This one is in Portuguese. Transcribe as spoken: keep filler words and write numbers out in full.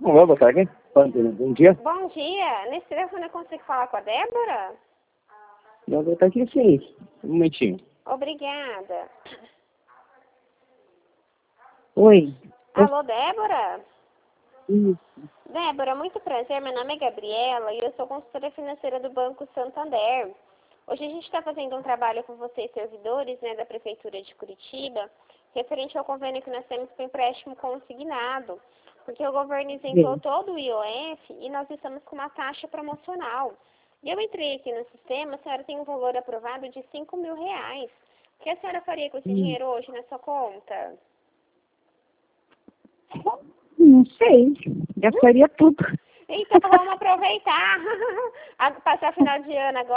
Olá, boa tarde. Bom dia. Bom dia. Nesse telefone eu consigo falar com a Débora? Eu vou estar aqui sim. Um momentinho. Obrigada. Oi. Alô, Débora? Isso. Débora, muito prazer. Meu nome é Gabriela e eu sou consultora financeira do Banco Santander. Hoje a gente está fazendo um trabalho com vocês, servidores, né, da Prefeitura de Curitiba, referente ao convênio que nós temos com o empréstimo consignado, porque o governo isentou Sim. todo o I O F e nós estamos com uma taxa promocional. E eu entrei aqui no sistema, a senhora tem um valor aprovado de cinco mil reais. O que a senhora faria com esse Hum. dinheiro hoje na sua conta? Não sei. Gastaria tudo. Então vamos aproveitar. Passar final de ano agora.